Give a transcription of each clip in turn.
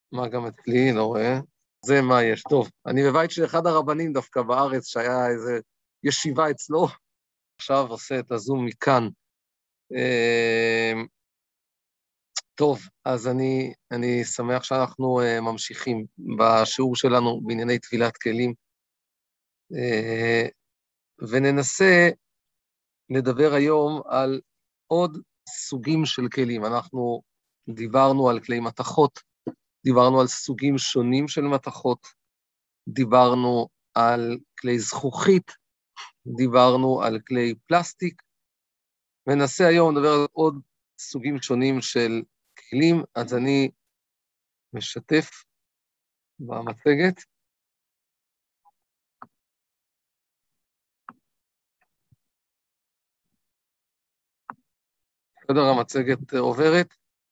מה גם אצלי, לא רואה. זה מה יש. טוב, אני בבית של אחד הרבנים דווקא בארץ, שהיה איזה ישיבה אצלו, עכשיו עושה את הזום מכאן. טוב, אז אני שמח שאנחנו ממשיכים בשיעור שלנו בענייני טבילת כלים, וננסה לדבר היום על עוד סוגים של כלים. אנחנו דיברנו על כלי מתכות, דיברנו על סוגים שונים של מתכות, דיברנו על כלי זכוכית, דיברנו על כלי פלסטיק, וננסה היום לדבר על עוד סוגים שונים של כלים. אז אני משתף במצגת. בסדר, המצגת עוברת?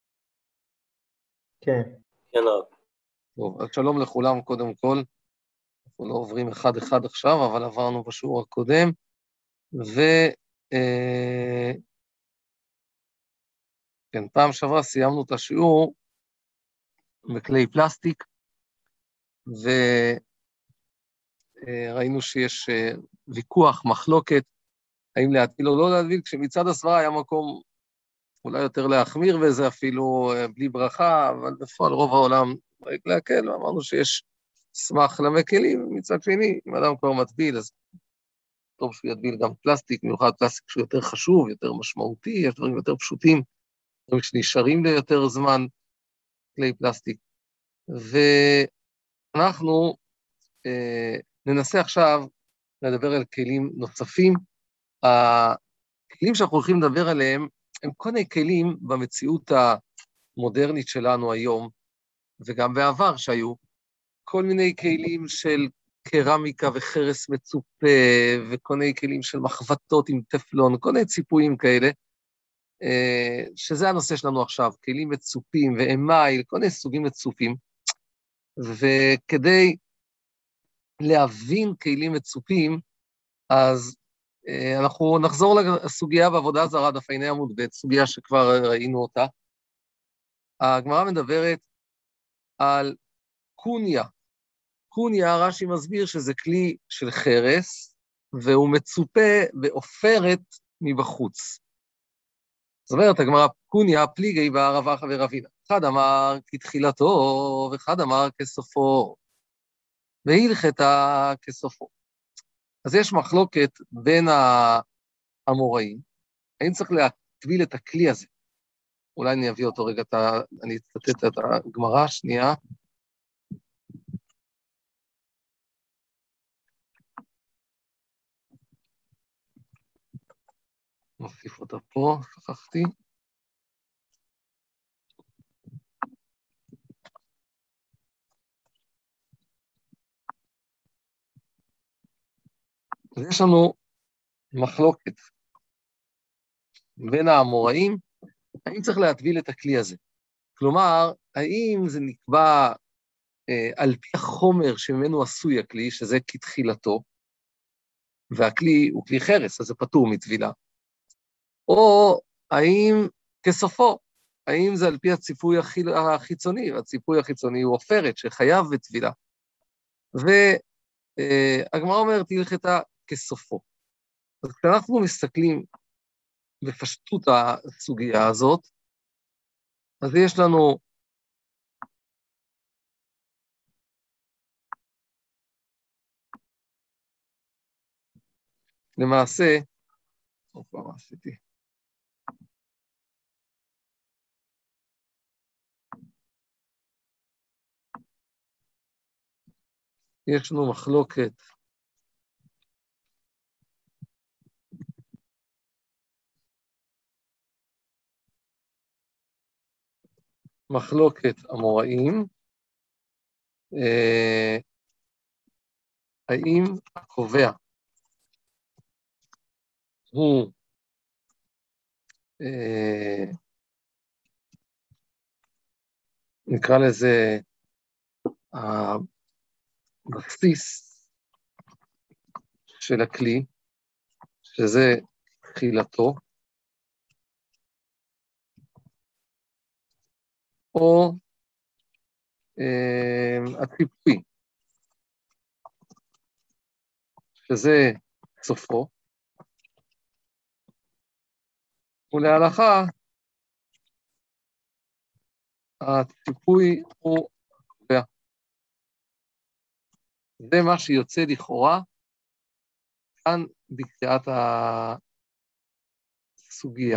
כן. כן, הרב. טוב, אז שלום לכולם קודם כל. אנחנו לא עוברים אחד אחד עכשיו, אבל עברנו בשיעור הקודם, כן, פעם שעברה סיימנו את השיעור בכלי פלסטיק, וראינו שיש ויכוח, מחלוקת, האם להטיל או לא להטיל, כשמצד הסברה היה מקום אולי יותר להחמיר, וזה אפילו בלי ברכה, אבל בפועל רוב העולם רק להקל, ואמרנו שיש סמך למקלים, מצד שני, אם אדם כבר מטביל, אז טוב שהוא יטביל גם פלסטיק, במיוחד פלסטיק שהוא יותר חשוב, יותר משמעותי, יש דברים יותר פשוטים, דברים שנשארים ליותר זמן, כלי פלסטיק. ואנחנו ננסה עכשיו לדבר על כלים נוספים. הכלים שאנחנו הולכים לדבר עליהם, הם כל מיני כלים במציאות המודרנית שלנו היום, וגם בעבר שהיו, כל מיני כלים של קרמיקה וחרס מצופה, וכל מיני כלים של מחבטות עם טפלון, כל מיני ציפויים כאלה, שזה הנושא שלנו עכשיו, כלים מצופים ואמייל, כל מיני סוגים מצופים, וכדי להבין כלים מצופים, אז אנחנו נחזור לסוגיה בעבודה זרה, דף ע"ה עמוד ב', סוגיה שכבר ראינו אותה. הגמרא מדברת על קוניה. קוניה, רש"י מסביר שזה כלי של חרס, והוא מצופה בעופרת מבחוץ. זאת אומרת, הגמרא, קוניה פליגי בערבה ורבינה. אחד אמר כתחילתו, ואחד אמר כסופו, והלכתה כסופו. אז יש מחלוקת בין האמוראים, האם צריך להטביל את הכלי הזה. אולי אני אביא אותו רגע, אני אצטט את הגמרא, שנייה. נוסיף אותה פה, שכחתי. אז יש לנו מחלוקת בין האמוראים, האם צריך להטביל את הכלי הזה. כלומר, האם זה נקבע על פי החומר שממנו עשוי הכלי, שזה כתחילתו, והכלי הוא כלי חרס, אז זה פטור מטבילה, או האם כסופו, האם זה על פי הציפוי החיצוני, והציפוי החיצוני הוא עופרת שחייב בטבילה. והגמרא אומרת, הלכתה כסופו. אז כשאנחנו מסתכלים בפשטות הסוגיה הזאת, אז יש לנו למעשה, מה עשיתי? יש לנו מחלוקת אמוראים, האם הקובע הוא נקרא לזה הבסיס של הכלי, שזה תחילתו, או הציפוי, שזה סופו, ולהלכה, הציפוי הוא קובע. זה מה שיוצא לכאורה, כאן בקריאת הסוגיה.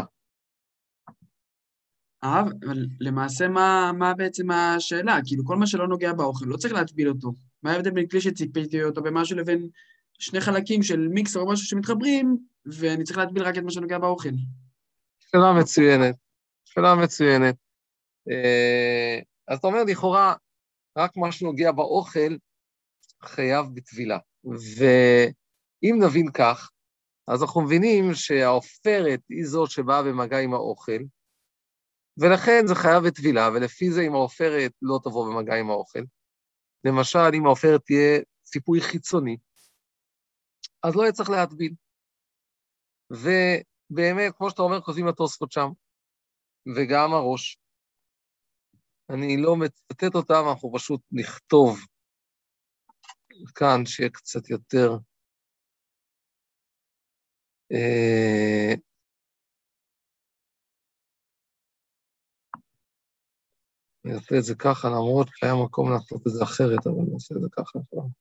אבל למעשה מה בעצם השאלה? כאילו כל מה שלא נוגע באוכל, לא צריך להטביל אותו. מה ההבדל בין כלי שציפיתי אותו במשהו לבין שני חלקים של מיקסר או משהו שמתחברים, ואני צריך להטביל רק את מה שנוגע באוכל? שאלה מצוינת, שאלה מצוינת. אז אתה אומר, לכאורה, רק מה שנוגע באוכל חייב בטבילה. ואם נבין כך, אז אנחנו מבינים שהעופרת היא זאת שבאה במגע עם האוכל, ולכן זה חייב בטבילה, ולפי זה אם העופרת לא תבוא במגע עם האוכל, למשל, אם העופרת תהיה ציפוי חיצוני, אז לא יהיה צריך להטביל. ובאמת, כמו שאתה אומר, כותבים התוספות שם, וגם הראש. אני לא מצטט אותם, אנחנו פשוט נכתוב כאן שיהיה קצת יותר. אני אעשה את זה ככה, למרות שהיה מקום לעשות את זה אחרת, אבל אני אעשה את זה ככה.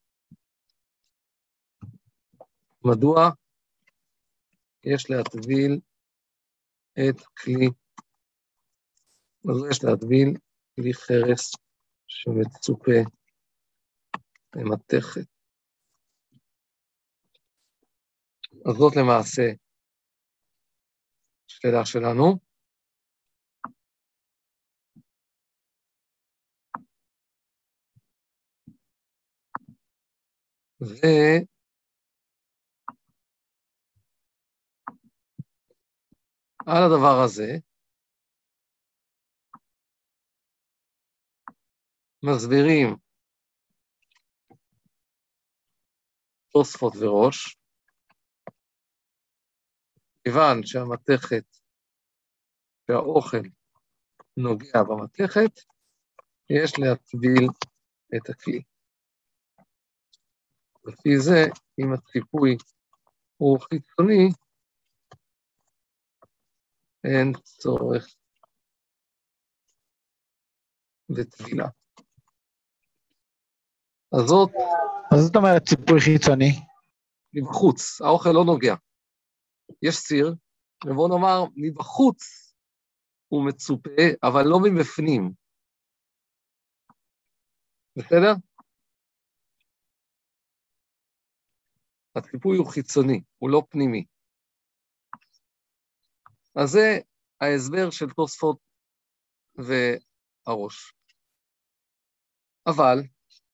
מדוע יש להטביל את כלי, מדוע יש להטביל כלי חרס שמצופה למתכת? אז זאת למעשה שאלה שלנו. ועל הדבר הזה מסבירים תוספות וראש, כיוון שהמתכת, שהאוכל נוגע במתכת, יש להטביל את הכלי. לפי זה, אם הציפוי הוא חיצוני, אין צורך בטבילה. אז זאת אומרת ציפוי חיצוני. מבחוץ, האוכל לא נוגע. יש סיר, ובואו נאמר, מבחוץ הוא מצופה, אבל לא מבפנים. בסדר? הציפוי הוא חיצוני, הוא לא פנימי. אז זה ההסבר של תוספות והראש. אבל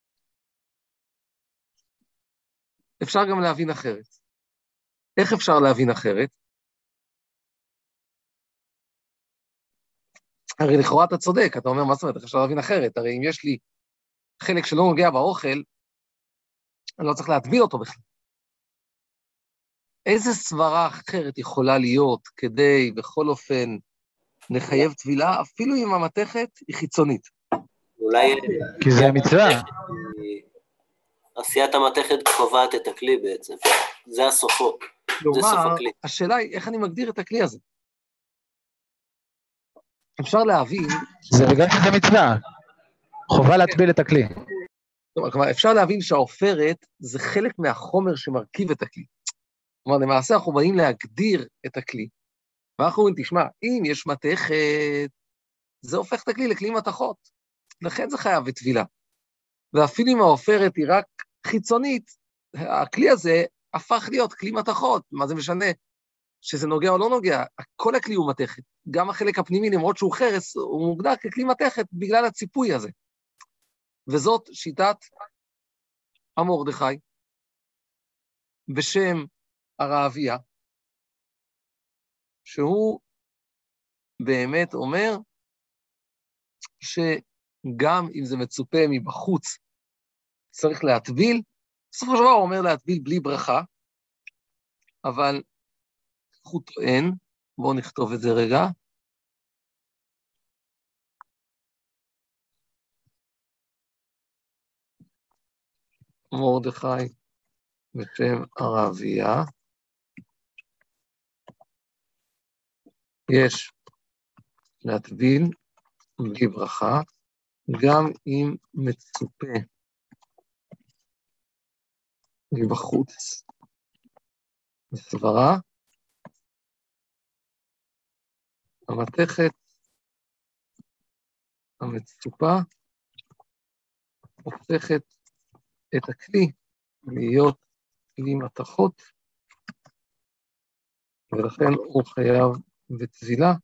אפשר גם להבין אחרת. איך אפשר להבין אחרת? הרי לכאורה אתה צודק, אתה אומר, מה זאת אומרת, איך אפשר להבין אחרת? הרי אם יש לי חלק שלא נוגע באוכל, אני לא צריך להטביל אותו בכלל. איזה סברה אחרת יכולה להיות כדי, בכל אופן, לחייב טבילה, אפילו אם המתכת היא חיצונית? אולי... כי זה מצווה. עשיית המתכת קובעת את הכלי בעצם. זה הסופו. זה סוף הכלי. השאלה היא, איך אני מגדיר את הכלי הזה? אפשר להבין... זה בגלל שזה מצווה. חובה להטביל את הכלי. כלומר, אפשר להבין שהעופרת זה חלק מהחומר שמרכיב את הכלי. כלומר, למעשה אנחנו באים להגדיר את הכלי, ואנחנו אומרים, תשמע, אם יש מתכת, זה הופך את הכלי לכלי מתכות. לכן זה חייב בטבילה. ואפילו אם העופרת היא רק חיצונית, הכלי הזה הפך להיות כלי מתכות. מה זה משנה? שזה נוגע או לא נוגע, כל הכלי הוא מתכת. גם החלק הפנימי, למרות שהוא חרס, הוא מוגדר ככלי מתכת בגלל הציפוי הזה. וזאת שיטת המרדכי, בשם הרעביה, שהוא באמת אומר שגם אם זה מצופה מבחוץ, צריך להטביל, בסופו של דבר הוא אומר להטביל בלי ברכה, אבל הוא טוען, בואו נכתוב את זה רגע, מרדכי בשם ערביה. יש להטביל בלי ברכה, גם אם מצופה מבחוץ בסברה, המתכת המצופה הופכת את הכלי להיות כלי מתכות, ולכן הוא חייב בטבילה,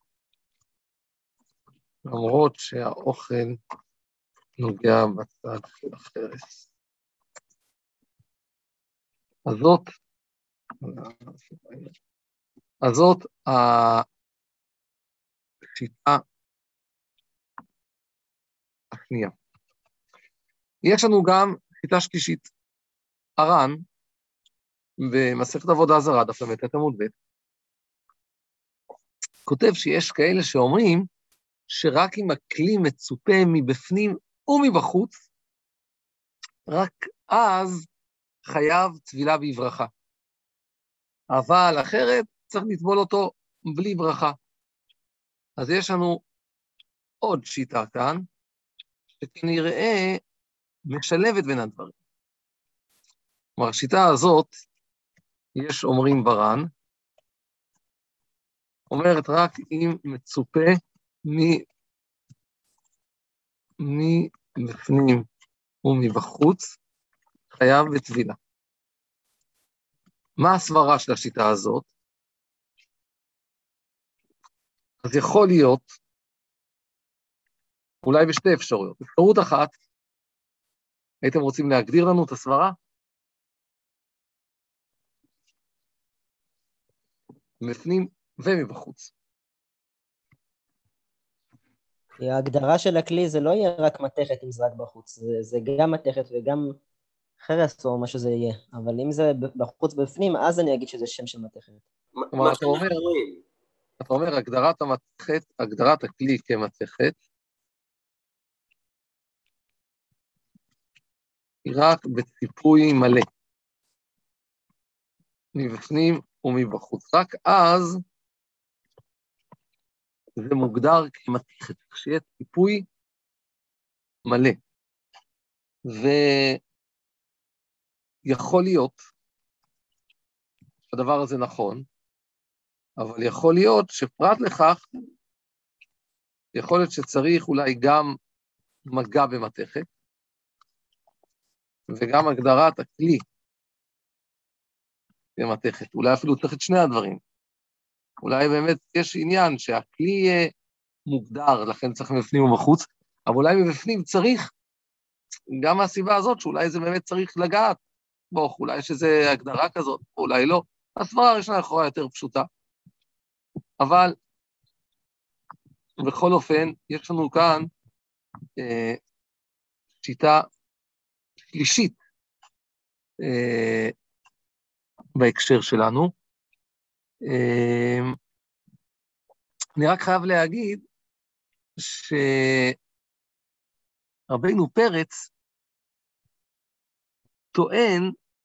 למרות שהאוכל נוגע בצד של החרס. אז זאת השיטה השנייה. יש לנו גם שיטה שלישית. הר"ן, במסכת עבודה זרה, דף ל"ט עמוד ב', כותב שיש כאלה שאומרים שרק אם הכלי מצופה מבפנים ומבחוץ, רק אז חייב טבילה בברכה. אבל אחרת צריך לטבול אותו בלי ברכה. אז יש לנו עוד שיטה כאן, שכנראה משלבת בין הדברים. כלומר, השיטה הזאת, יש אומרים בר"ן, אומרת רק אם מצופה מבפנים ומבחוץ, חייב בטבילה. מה הסברה של השיטה הזאת? אז יכול להיות, אולי בשתי אפשרויות. אפשרות אחת, הייתם רוצים להגדיר לנו את הסברה? מבפנים ומבחוץ. ההגדרה של הכלי זה לא יהיה רק מתכת אם זה רק בחוץ, זה גם מתכת וגם חרס או מה שזה יהיה, אבל אם זה בחוץ בפנים, אז אני אגיד שזה שם של מתכת. כלומר, אתה אומר, הגדרת המתכת, הגדרת הכלי כמתכת, היא רק בציפוי מלא, מבפנים ומבחוץ. רק אז זה מוגדר כמתכת, כשיהיה ציפוי מלא. ויכול להיות שהדבר הזה נכון, אבל יכול להיות שפרט לכך, יכול להיות שצריך אולי גם מגע במתכת, וגם הגדרת הכלי במתכת, אולי אפילו צריך את שני הדברים. אולי באמת יש עניין שהכלי יהיה מוגדר, לכן צריך מבפנים ובחוץ, אבל אולי מבפנים צריך, גם מהסיבה הזאת, שאולי זה באמת צריך לגעת בו, אולי יש איזו הגדרה כזאת, אולי לא. הסברה הראשונה יכולה יותר פשוטה. אבל בכל אופן, יש לנו כאן שיטה שלישית בהקשר שלנו. אני רק חייב להגיד שרבינו פרץ טוען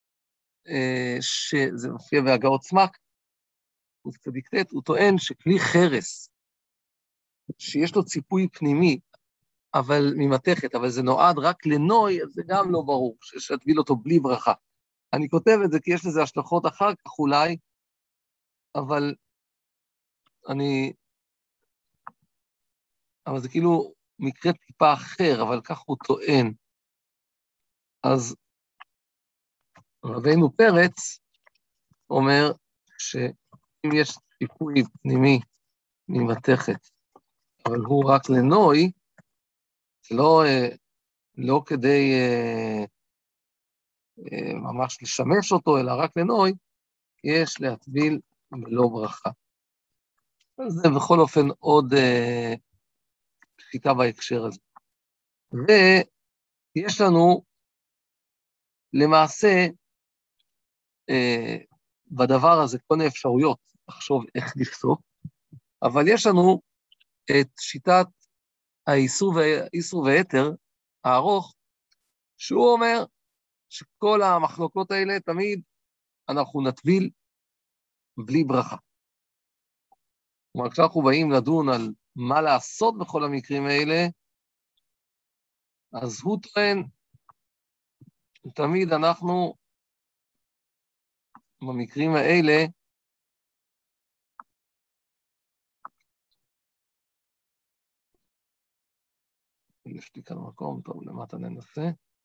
שזה מופיע בהגאות סמק, הוא טוען שכלי חרס, שיש לו ציפוי פנימי, אבל ממתכת, אבל זה נועד רק לנוי, אז זה גם לא ברור, שתביל אותו בלי ברכה. אני כותב את זה כי יש לזה השלכות אחר כך אולי, אבל זה כאילו מקרה טיפה אחר, אבל כך הוא טוען. אז רבינו פרץ אומר שאם יש ציפוי פנימי ממתכת, אבל הוא רק לנוי, לא כדי ממש לשמש אותו, אלא רק לנוי, יש להטביל בלא ברכה. זה בכל אופן עוד שיטה בהקשר הזה. ויש לנו למעשה בדבר הזה כל מיני אפשרויות לחשוב איך לפסוק, אבל יש לנו את שיטת האיסור והיתר הארוך, שהוא אומר שכל המחלוקות האלה תמיד אנחנו נטביל בלי ברכה. כלומר, כשאנחנו באים לדון על מה לעשות בכל המקרים האלה, אז הוא טוען, תמיד אנחנו, במקרים האלה, יש לי כאן מקום, טוב, למטה ננסה.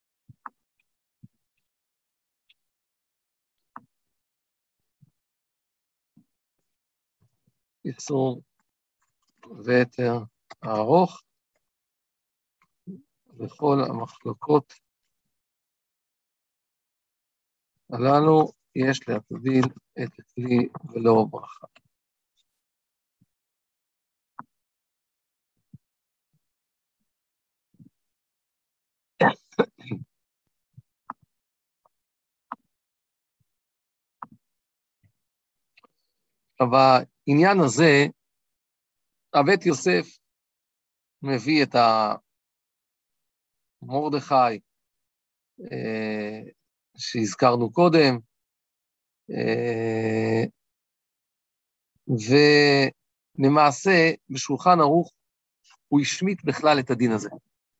איסור והיתר הארוך, וכל המחלוקות הללו יש להטביל את הכלי ולא ברכה. בעניין הזה, הבית יוסף מביא את מרדכי שהזכרנו קודם, ולמעשה בשולחן ערוך הוא השמיט בכלל את הדין הזה.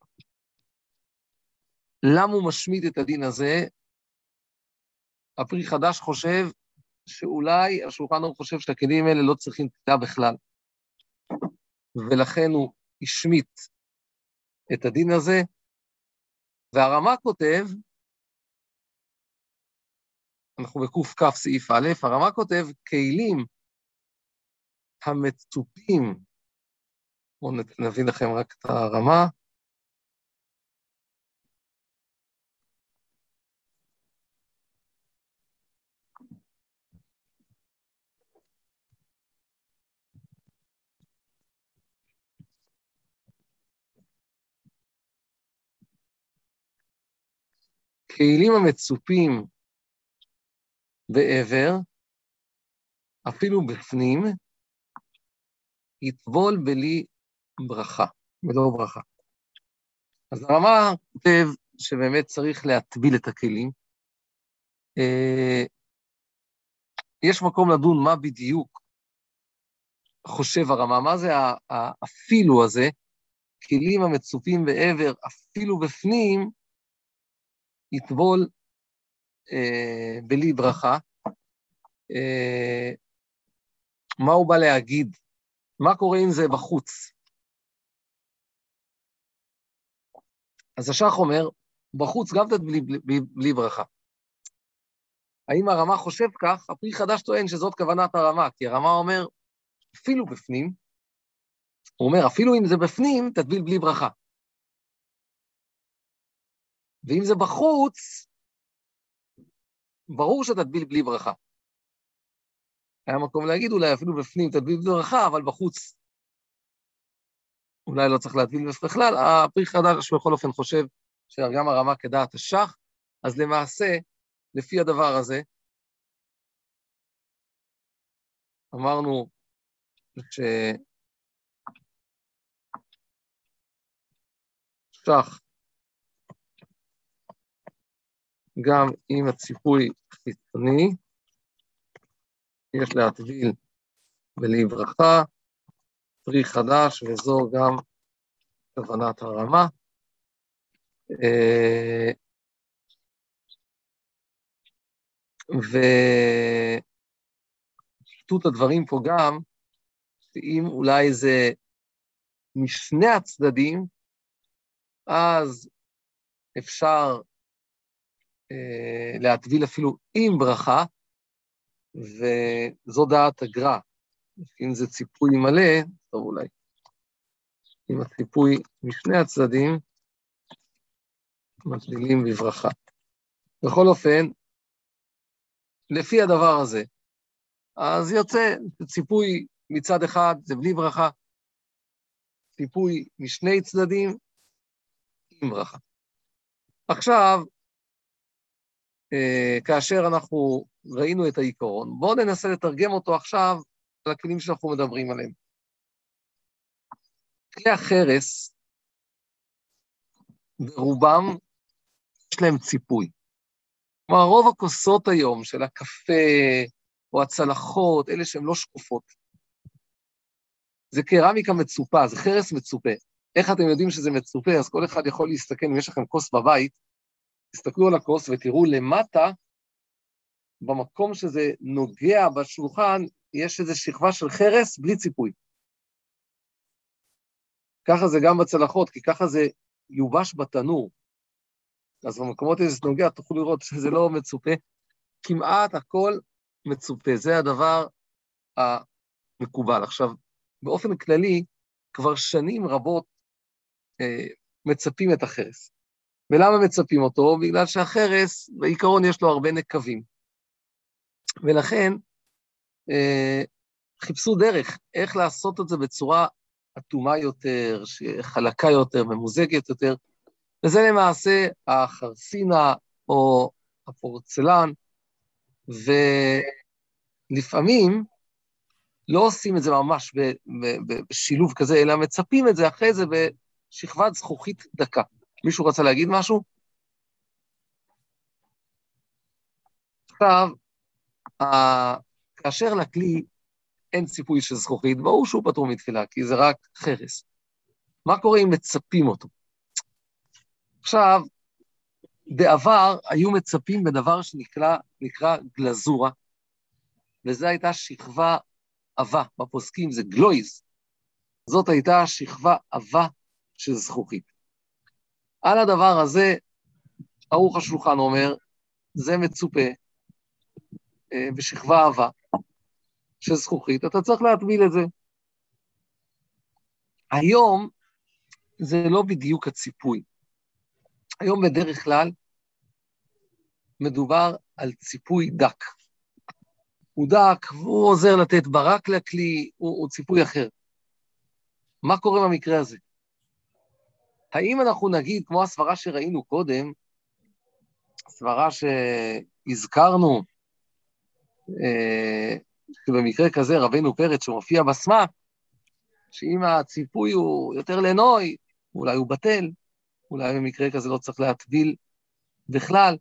למה הוא משמיט את הדין הזה? הפרי חדש חושב שאולי השולחן ערוך חושב שהכלים האלה לא צריכים תפילה בכלל, ולכן הוא השמיט את הדין הזה, והרמה כותב, אנחנו בקוף כף סעיף א', הרמה כותב, כלים המצופים, בואו נביא לכם רק את הרמה, כלים המצופים בעבר, אפילו בפנים, יטבול בלי ברכה, ולא ברכה. אז הרמה כותב שבאמת צריך להטביל את הכלים. יש מקום לדון מה בדיוק חושב הרמה, מה זה האפילו הזה, כלים המצופים בעבר, אפילו בפנים, יטבול בלי ברכה. מה הוא בא להגיד? מה קורה אם זה בחוץ? אז השח אומר, בחוץ גם בלי ברכה. האם הרמה חושב כך? הפרי חדש טוען שזאת כוונת הרמה, כי הרמה אומר, אפילו בפנים, הוא אומר, אפילו אם זה בפנים, תטביל בלי ברכה. ואם זה בחוץ, ברור שתטביל בלי ברכה. היה מקום להגיד, אולי אפילו בפנים תטביל בלי ברכה, אבל בחוץ אולי לא צריך להטביל בכלל. הפרי חדש בכל אופן חושב שגם הרמה כדעת השח, אז למעשה, לפי הדבר הזה, אמרנו שח גם עם הציפוי חיצוני, יש להטביל בלי ברכה, פרי חדש, וזו גם כוונת הרמה. ופשוט הדברים פה גם, שאם אולי זה משני הצדדים, אז אפשר להטביל אפילו עם ברכה, וזו דעת הגר"א. אם זה ציפוי מלא, טוב אולי, אם הציפוי משני הצדדים, מטבילים בברכה. בכל אופן, לפי הדבר הזה, אז יוצא ציפוי מצד אחד, זה בלי ברכה, ציפוי משני צדדים, עם ברכה. עכשיו, כאשר אנחנו ראינו את העיקרון, בואו ננסה לתרגם אותו עכשיו לכלים שאנחנו מדברים עליהם. כלי החרס, ברובם יש להם ציפוי. כלומר, רוב הכוסות היום של הקפה או הצלחות, אלה שהן לא שקופות, זה קרמיקה מצופה, זה חרס מצופה. איך אתם יודעים שזה מצופה? אז כל אחד יכול להסתכל, אם יש לכם כוס בבית, תסתכלו על הכוס ותראו למטה, במקום שזה נוגע בשולחן, יש איזו שכבה של חרס בלי ציפוי. ככה זה גם בצלחות, כי ככה זה יובש בתנור. אז במקומות איזה נוגע, תוכלו לראות שזה לא מצופה, כמעט הכל מצופה, זה הדבר המקובל. עכשיו, באופן כללי, כבר שנים רבות מצפים את החרס. ולמה מצפים אותו? בגלל שהחרס, בעיקרון יש לו הרבה נקבים. ולכן, חיפשו דרך איך לעשות את זה בצורה אטומה יותר, חלקה יותר, ממוזגת יותר, וזה למעשה החרסינה או הפורצלן, ולפעמים לא עושים את זה ממש בשילוב כזה, אלא מצפים את זה אחרי זה בשכבת זכוכית דקה. מישהו רצה להגיד משהו? עכשיו, כאשר לכלי אין ציפוי של זכוכית, ברור שהוא פטור מתפילה, כי זה רק חרס. מה קורה אם מצפים אותו? עכשיו, בעבר היו מצפים בדבר שנקרא גלזורה, וזו הייתה שכבה עבה, בפוסקים זה גלויז, זאת הייתה שכבה עבה של זכוכית. על הדבר הזה, ערוך השולחן אומר, זה מצופה בשכבה עבה של זכוכית, אתה צריך להטביל את זה. היום זה לא בדיוק הציפוי. היום בדרך כלל מדובר על ציפוי דק. הוא דק, הוא עוזר לתת ברק לכלי, הוא ציפוי אחר. מה קורה במקרה הזה? האם אנחנו נגיד, כמו הסברה שראינו קודם, הסברה שהזכרנו, שבמקרה כזה רבנו פרץ שמופיע בסמה, שאם הציפוי הוא יותר לנוי, אולי הוא בטל, אולי במקרה כזה לא צריך להטביל בכלל.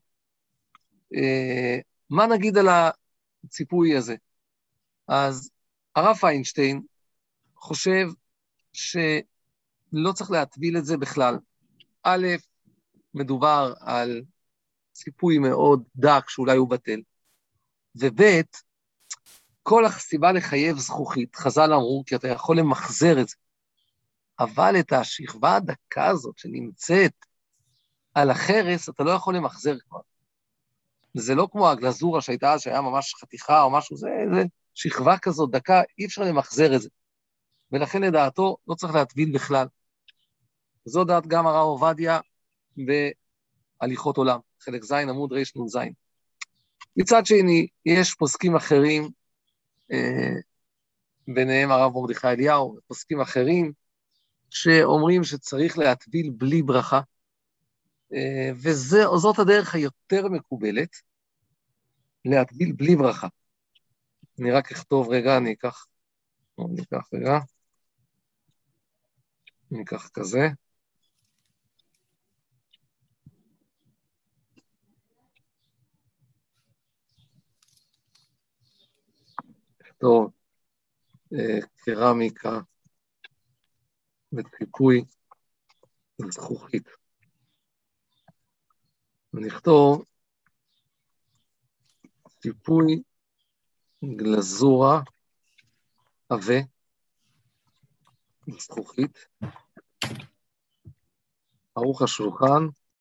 מה נגיד על הציפוי הזה? אז הרב פיינשטיין חושב שלא צריך להטביל את זה בכלל. א', מדובר על ציפוי מאוד דק שאולי הוא בטל, וב', כל הסיבה לחייב זכוכית, חז"ל אמרו, כי אתה יכול למחזר את זה, אבל את השכבה הדקה הזאת שנמצאת על החרס, אתה לא יכול למחזר כבר. זה לא כמו הגלזורה שהייתה אז, שהיה ממש חתיכה או משהו, זה שכבה כזאת דקה, אי אפשר למחזר את זה. ולכן לדעתו לא צריך להטביל בכלל. זו דעת גם הרב עובדיה בהליכות עולם, חלק ז' עמוד רנ"ז. מצד שני, יש פוסקים אחרים, ביניהם הרב מרדכי אליהו, פוסקים אחרים, שאומרים שצריך להטביל בלי ברכה, וזאת הדרך היותר מקובלת, להטביל בלי ברכה. אני רק אכתוב רגע, אני אקח כזה. אכתוב קרמיקה וציפוי זכוכית. ונכתוב ציפוי גלזורה עבה זכוכית, ערוך השולחן,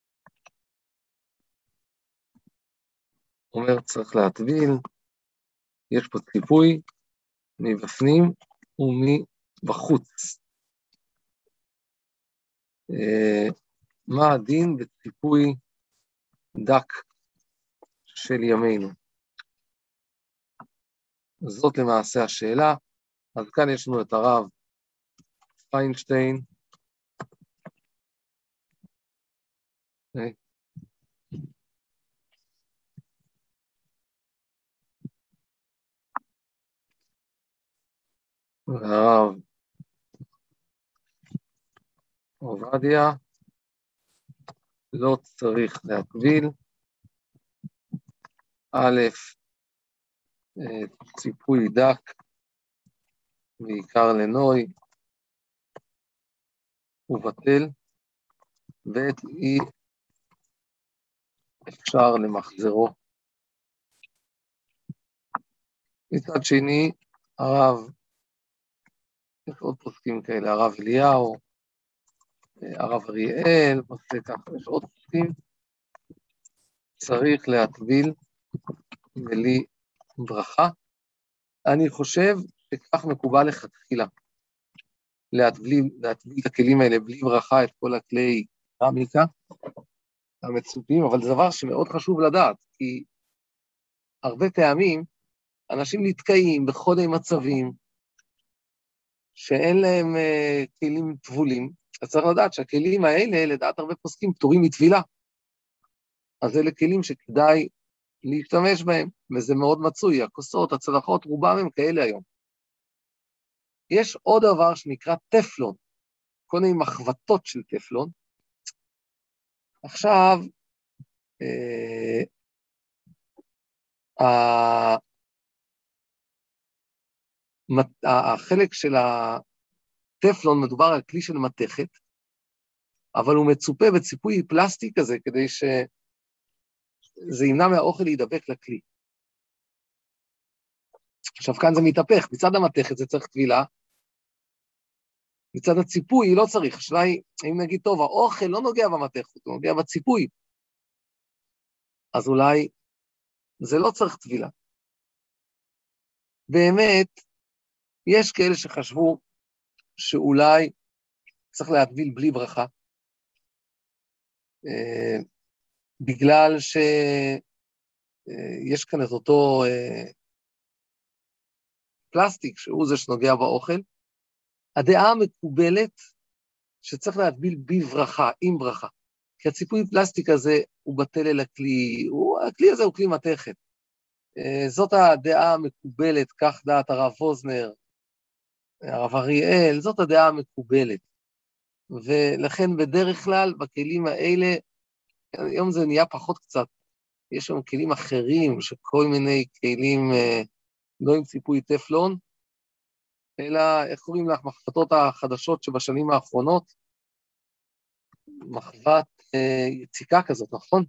אומר צריך להטביל, יש פה ציפוי מבפנים ומבחוץ. מה הדין בציפוי דק של ימינו? זאת למעשה השאלה. אז כאן יש לנו את הרב פיינשטיין, והרב עובדיה, לא צריך להטביל, א', ציפוי דק, בעיקר לנוי, ובטל, ב', אי אפשר למחזרו. מצד שני, הרב, יש עוד פוסקים כאלה, הרב אליהו, הרב אריאל, יש עוד פוסקים, צריך להטביל בלי ברכה. אני חושב שכך מקובל לכתחילה, להטביל את הכלים האלה בלי ברכה, את כל הכלי קרמיקה המצופים, אבל זה דבר שמאוד חשוב לדעת, כי הרבה פעמים אנשים נתקעים בכל מיני מצבים שאין להם כלים טבולים, אז צריך לדעת שהכלים האלה, לדעת הרבה פוסקים, פטורים מטבילה. אז אלה כלים שכדאי להשתמש בהם, וזה מאוד מצוי, הכוסות, הצלחות, רובם הם כאלה היום. יש עוד דבר שנקרא טפלון, כל מיני מחבטות של טפלון. עכשיו, החלק של הטפלון מדובר על כלי של מתכת, אבל הוא מצופה בציפוי פלסטיק כזה, כדי שזה ימנע מהאוכל להידבק לכלי. עכשיו כאן זה מתהפך, מצד המתכת זה צריך טבילה, מצד הציפוי לא צריך, השאלה היא, אם נגיד טוב, האוכל לא נוגע במתכת, הוא נוגע בציפוי, אז אולי זה לא צריך טבילה. באמת, יש כאלה שחשבו שאולי צריך להטביל בלי ברכה, בגלל שיש כאן את אותו פלסטיק, שהוא זה שנוגע באוכל. הדעה המקובלת שצריך להטביל בברכה, עם ברכה, כי הציפוי פלסטיק הזה הוא בטל אל הכלי, הכלי הזה הוא כלי מתכת. זאת הדעה המקובלת, כך דעת הרב ווזנר, הרב אריאל, זאת הדעה המקובלת. ולכן בדרך כלל בכלים האלה, היום זה נהיה פחות קצת, יש שם כלים אחרים, שכל מיני כלים לא עם ציפוי טפלון, אלא, איך קוראים לך, מחבטות החדשות שבשנים האחרונות, מחבט יציקה כזאת, נכון?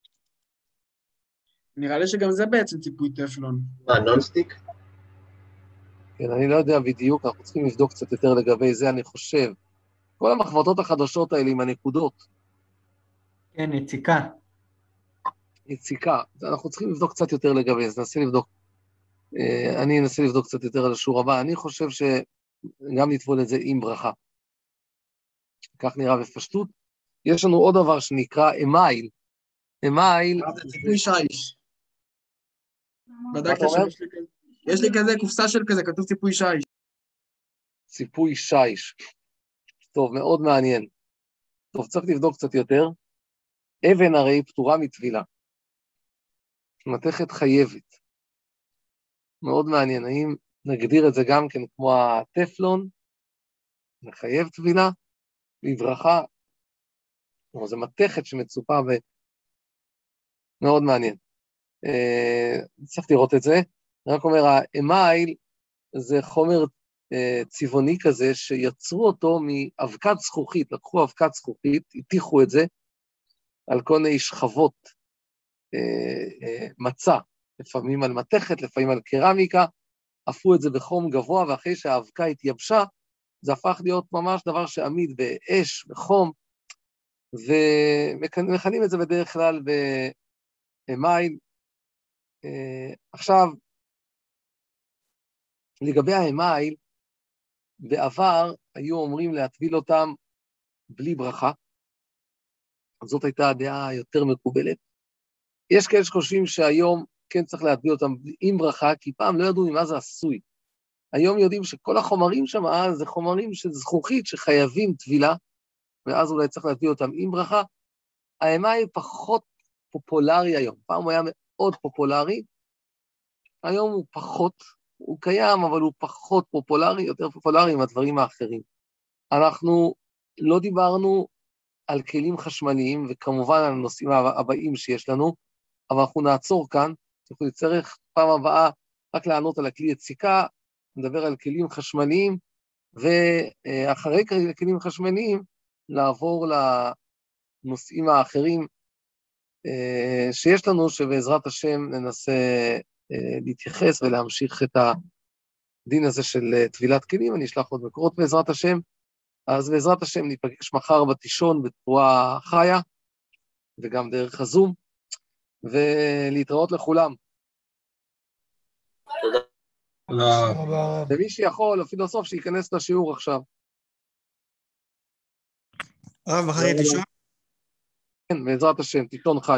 נראה לי שגם זה בעצם ציפוי טפלון. מה, נונסטיק? כן, אני לא יודע בדיוק, אנחנו צריכים לבדוק קצת יותר לגבי זה, אני חושב. כל המחבטות החדשות האלה עם הנקודות. כן, יציקה. יציקה, אנחנו צריכים לבדוק קצת יותר לגבי זה, ננסה לבדוק. אני אנסה לבדוק קצת יותר על השיעור הבא, אני חושב שגם נטבול את זה עם ברכה. כך נראה בפשטות. יש לנו עוד דבר שנקרא אמייל. אמייל... זה ציפוי שיש. בדקת יש לי כזה קופסה של כזה, כתוב ציפוי שיש. ציפוי שיש. טוב, מאוד מעניין. טוב, צריך לבדוק קצת יותר. אבן הרי פטורה מטבילה. מתכת חייבת. מאוד מעניין, האם נגדיר את זה גם כן כמו הטפלון, מחייב טבילה, בברכה, או זה מתכת שמצופה מאוד מעניין. צריך לראות את זה. אני רק אומר, האמייל זה חומר צבעוני כזה, שיצרו אותו מאבקת זכוכית, לקחו אבקת זכוכית, הטיחו את זה, על כל מיני שכבות מצע, לפעמים על מתכת, לפעמים על קרמיקה, הפכו את זה בחום גבוה, ואחרי שהאבקה התייבשה, זה הפך להיות ממש דבר שעמיד באש, בחום, ומכנים את זה בדרך כלל באמייל. עכשיו, לגבי האמייל, בעבר היו אומרים להטביל אותם בלי ברכה, זאת הייתה הדעה היותר מקובלת. יש כאלה שחושבים שהיום כן צריך להטביל אותם עם ברכה, כי פעם לא ידעו ממה זה עשוי. היום יודעים שכל החומרים שם, זה חומרים של זכוכית שחייבים טבילה, ואז אולי צריך להטביל אותם עם ברכה. האמייל פחות פופולרי היום, פעם הוא היה מאוד פופולרי, היום הוא פחות, הוא קיים, אבל הוא פחות פופולרי, יותר פופולרי עם הדברים האחרים. אנחנו לא דיברנו על כלים חשמליים, וכמובן על הנושאים הבאים שיש לנו, אבל אנחנו נעצור כאן, אנחנו נצטרך פעם הבאה רק לענות על הכלי יציקה, נדבר על כלים חשמליים, ואחרי כלים חשמליים, לעבור לנושאים האחרים שיש לנו, שבעזרת השם ננסה להתייחס ולהמשיך את הדין הזה של טבילת כלים, אני אשלח עוד מקורות בעזרת השם, אז בעזרת השם ניפגש מחר בתישון בתרועה חיה, וגם דרך הזום, ולהתראות לכולם. תודה. ומי שיכול, הפילוסוף שייכנס לשיעור עכשיו. מחר יהיה תישון? כן, בעזרת השם, תישון חי.